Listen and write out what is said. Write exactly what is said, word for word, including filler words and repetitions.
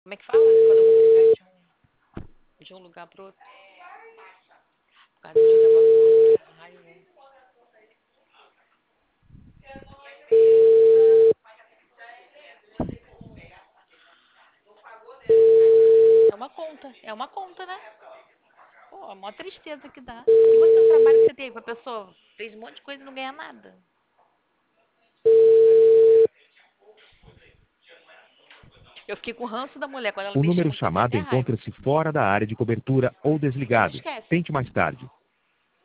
Como é que fala? Quando você sai de um, de um lugar pro outro. Por causa de um negócio do raio, né? É uma conta. É uma conta, né? Pô, a maior tristeza que dá. E você, o trabalho que você teve, a pessoa fez um monte de coisa e não ganha nada. Eu fiquei com o ranço da mulher quando ela O me número chama, que eu tenho chamado até raiva. encontra-se fora da área de cobertura ou Mas desligado. esquece. Tente mais tarde.